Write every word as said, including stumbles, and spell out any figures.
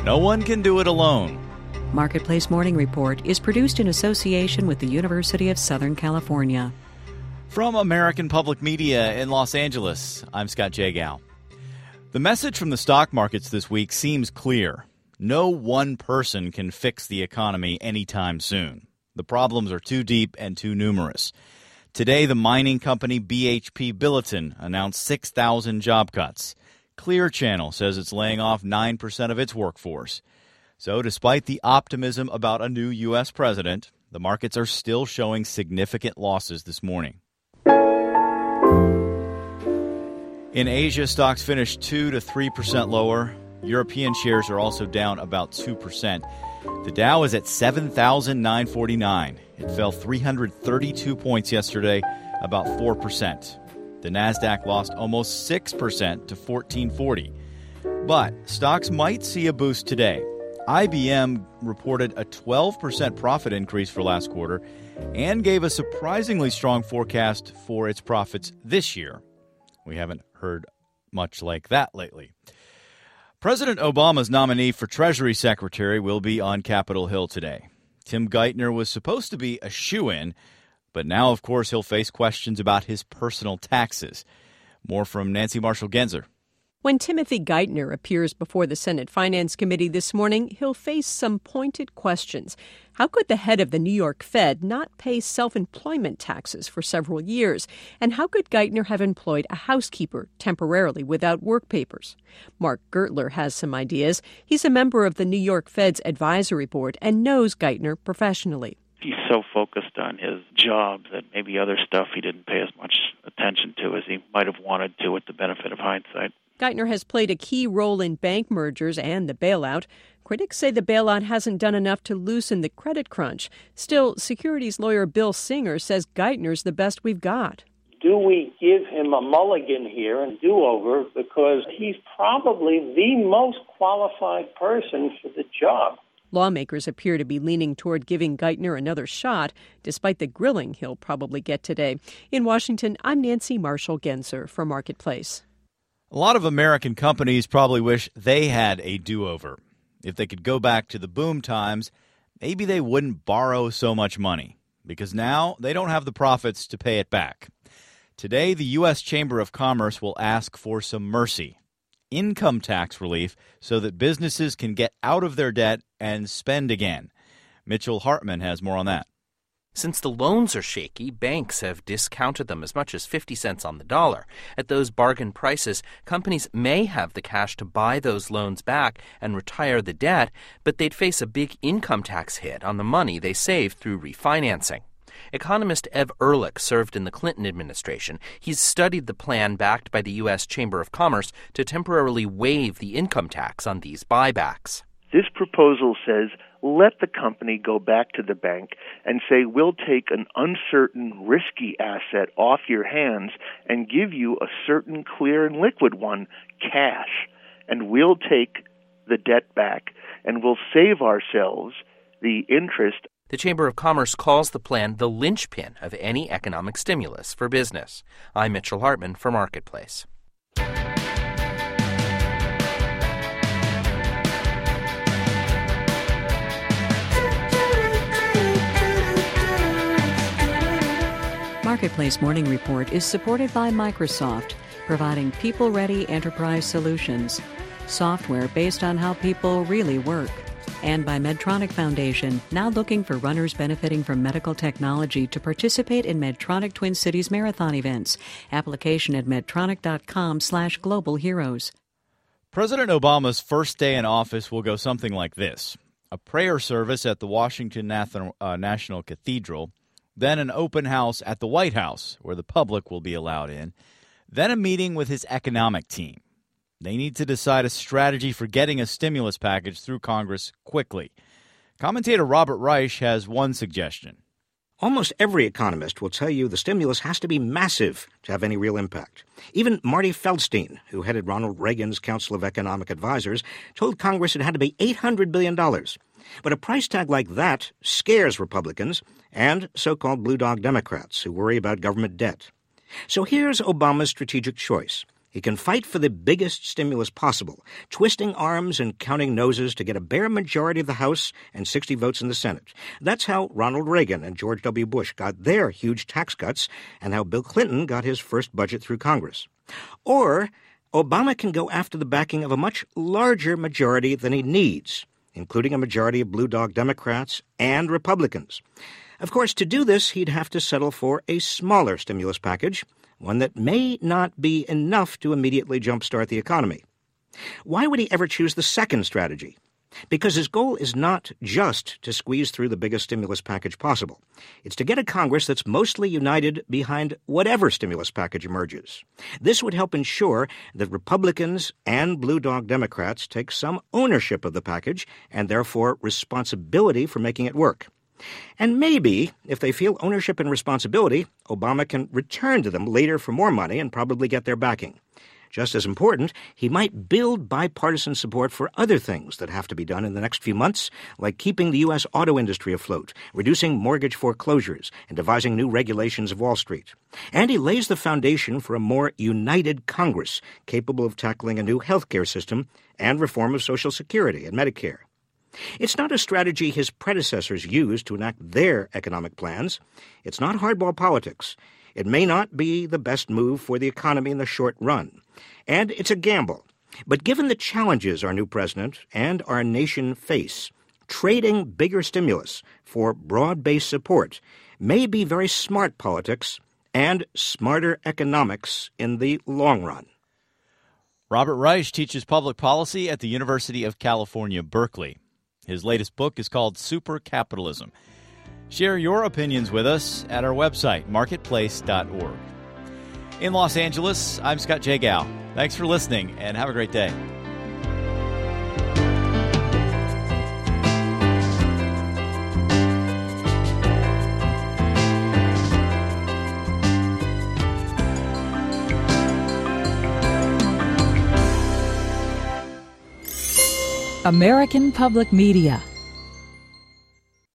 no one can do it alone. Marketplace Morning Report is produced in association with the University of Southern California. From American Public Media in Los Angeles, I'm Scott Jagow. The message from the stock markets this week seems clear. No one person can fix the economy anytime soon. The problems are too deep and too numerous. Today, the mining company B H P Billiton announced six thousand job cuts. Clear Channel says it's laying off nine percent of its workforce. So despite the optimism about a new U S president, the markets are still showing significant losses this morning. In Asia, stocks finished two to three percent lower. European shares are also down about two percent. The Dow is at seven thousand nine hundred forty-nine. It fell three hundred thirty-two points yesterday, about four percent. The Nasdaq lost almost six percent to fourteen forty. But stocks might see a boost today. I B M reported a twelve percent profit increase for last quarter and gave a surprisingly strong forecast for its profits this year. We haven't heard much like that lately. President Obama's nominee for Treasury Secretary will be on Capitol Hill today. Tim Geithner was supposed to be a shoo-in, but now, of course, he'll face questions about his personal taxes. More from Nancy Marshall-Genzer. When Timothy Geithner appears before the Senate Finance Committee this morning, he'll face some pointed questions. How could the head of the New York Fed not pay self-employment taxes for several years? And how could Geithner have employed a housekeeper temporarily without work papers? Mark Gertler has some ideas. He's a member of the New York Fed's advisory board and knows Geithner professionally. He's so focused on his job that maybe other stuff he didn't pay as much attention to as he might have wanted to with the benefit of hindsight. Geithner has played a key role in bank mergers and the bailout. Critics say the bailout hasn't done enough to loosen the credit crunch. Still, securities lawyer Bill Singer says Geithner's the best we've got. Do we give him a mulligan here and do-over because he's probably the most qualified person for the job? Lawmakers appear to be leaning toward giving Geithner another shot, despite the grilling he'll probably get today. In Washington, I'm Nancy Marshall-Genzer for Marketplace. A lot of American companies probably wish they had a do-over. If they could go back to the boom times, maybe they wouldn't borrow so much money, because now they don't have the profits to pay it back. Today, the U S Chamber of Commerce will ask for some mercy, income tax relief, so that businesses can get out of their debt and spend again. Mitchell Hartman has more on that. Since the loans are shaky, banks have discounted them as much as fifty cents on the dollar. At those bargain prices, companies may have the cash to buy those loans back and retire the debt, but they'd face a big income tax hit on the money they saved through refinancing. Economist Ev Ehrlich served in the Clinton administration. He's studied the plan backed by the U S Chamber of Commerce to temporarily waive the income tax on these buybacks. This proposal says, let the company go back to the bank and say, we'll take an uncertain, risky asset off your hands and give you a certain clear and liquid one, cash. And we'll take the debt back and we'll save ourselves the interest. The Chamber of Commerce calls the plan the linchpin of any economic stimulus for business. I'm Mitchell Hartman for Marketplace. Marketplace Morning Report is supported by Microsoft, providing people-ready enterprise solutions, software based on how people really work, and by Medtronic Foundation, now looking for runners benefiting from medical technology to participate in Medtronic Twin Cities Marathon events. Application at medtronic.com slash global heroes. President Obama's first day in office will go something like this. A prayer service at the Washington National Cathedral, then an open house at the White House, where the public will be allowed in, then a meeting with his economic team. They need to decide a strategy for getting a stimulus package through Congress quickly. Commentator Robert Reich has one suggestion. Almost every economist will tell you the stimulus has to be massive to have any real impact. Even Marty Feldstein, who headed Ronald Reagan's Council of Economic Advisors, told Congress it had to be eight hundred billion dollars. But a price tag like that scares Republicans and so-called blue dog Democrats who worry about government debt. So here's Obama's strategic choice. He can fight for the biggest stimulus possible, twisting arms and counting noses to get a bare majority of the House and sixty votes in the Senate. That's how Ronald Reagan and George W. Bush got their huge tax cuts and how Bill Clinton got his first budget through Congress. Or Obama can go after the backing of a much larger majority than he needs, including a majority of blue dog Democrats and Republicans. Of course, to do this, he'd have to settle for a smaller stimulus package, one that may not be enough to immediately jumpstart the economy. Why would he ever choose the second strategy? Because his goal is not just to squeeze through the biggest stimulus package possible. It's to get a Congress that's mostly united behind whatever stimulus package emerges. This would help ensure that Republicans and blue dog Democrats take some ownership of the package and therefore responsibility for making it work. And maybe, if they feel ownership and responsibility, Obama can return to them later for more money and probably get their backing. Just as important, he might build bipartisan support for other things that have to be done in the next few months, like keeping the U S auto industry afloat, reducing mortgage foreclosures, and devising new regulations of Wall Street. And he lays the foundation for a more united Congress, capable of tackling a new health care system and reform of Social Security and Medicare. It's not a strategy his predecessors used to enact their economic plans. It's not hardball politics. It may not be the best move for the economy in the short run. And it's a gamble. But given the challenges our new president and our nation face, trading bigger stimulus for broad-based support may be very smart politics and smarter economics in the long run. Robert Reich teaches public policy at the University of California, Berkeley. His latest book is called Super Capitalism. Share your opinions with us at our website, marketplace dot org. In Los Angeles, I'm Scott Jagow. Thanks for listening, and have a great day. American Public Media